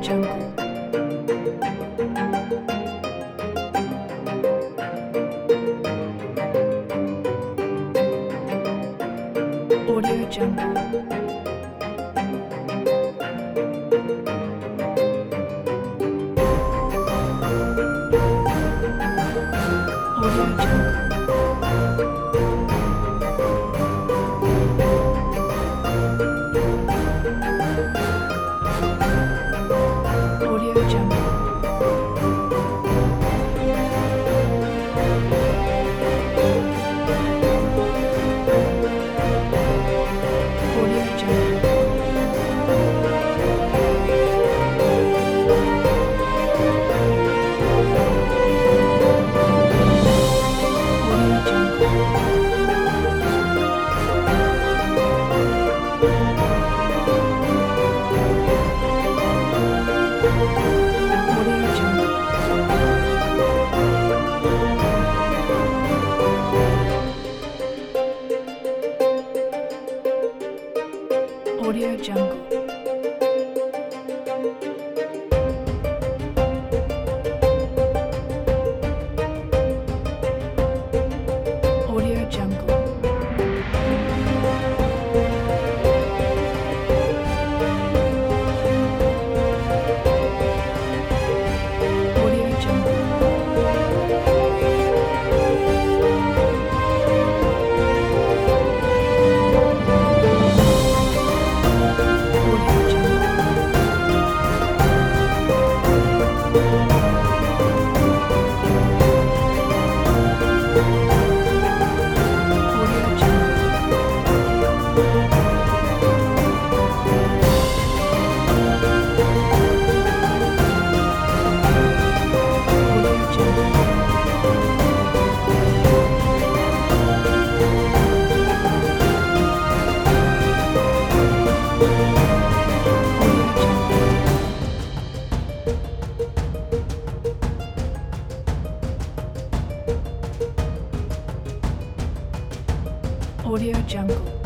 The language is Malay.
Jungle. Audio Jungle. Audio Jungle. Audio Jungle. Audio Jungle. Audio Jungle. Audio Jungle. Audio Jungle. Audio Jungle. Audio Jungle. Audio Jungle. Audio Jungle. Audio Jungle. Audio Jungle. Audio Jungle.